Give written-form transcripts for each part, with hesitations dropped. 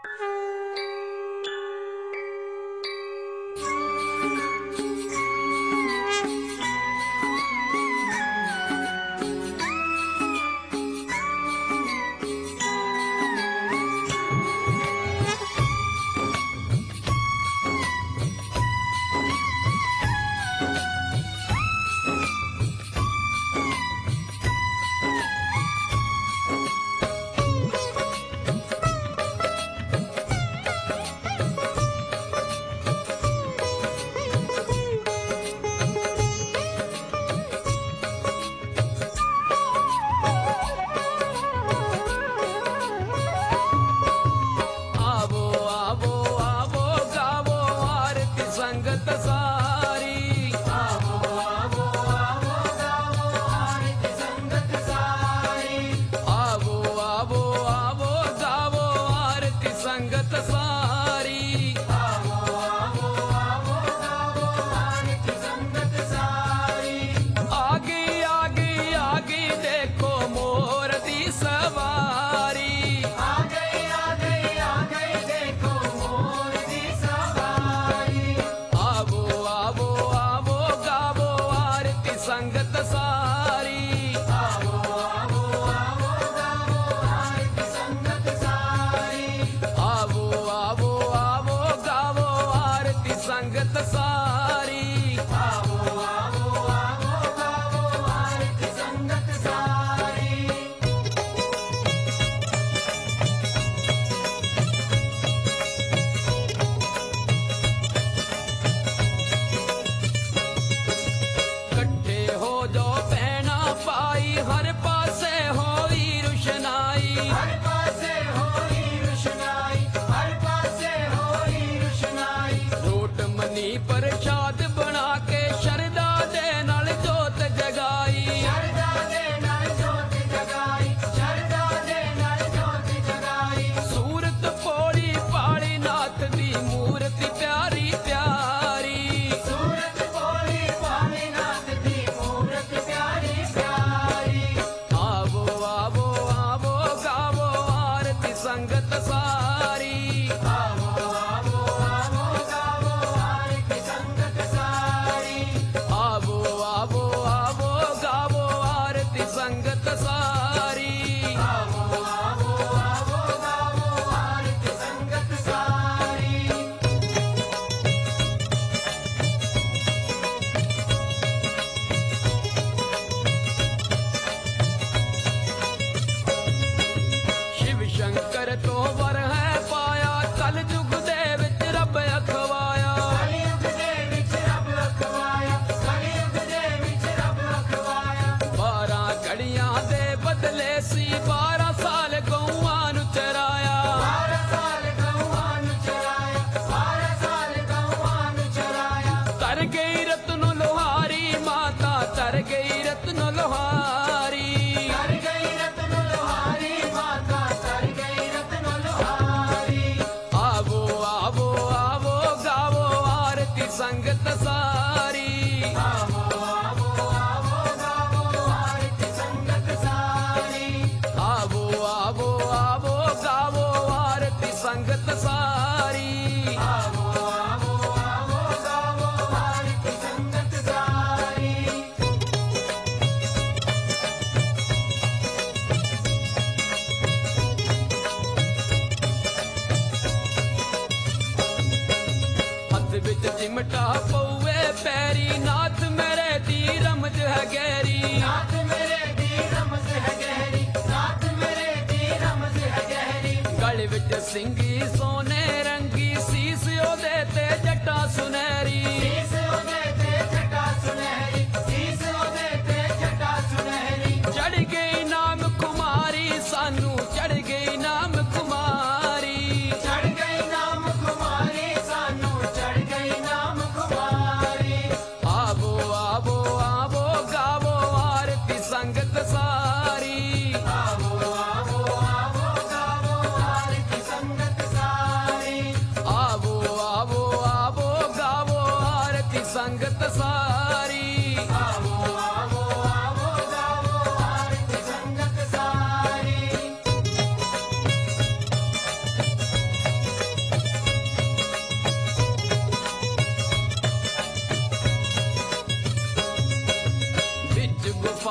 चिमटा पौवे पैरी नाथ मेरे दी रमज है गहरी, नाथ मेरे दी रमज है गहरी, नाथ मेरे दी रमज है गहरी। गल विच सिंगी सोने रंगी सीस ओदे ते जटा सुनहरी, सीस ओदे ते जटा सुनहरी, सीस ओदे ते जटा सुनहरी। चढ़ गई नाम कुमारी सानू चढ़ गई नाम कुमारी, चढ़ गई नाम कुमारी सानू चढ़ गई नाम कुमारी। आवो आवो आवो गावो आरती संगत सारी, आवो आवो आवो गावो आरती संगत सारी। आवो आवो आवो गावो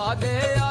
गया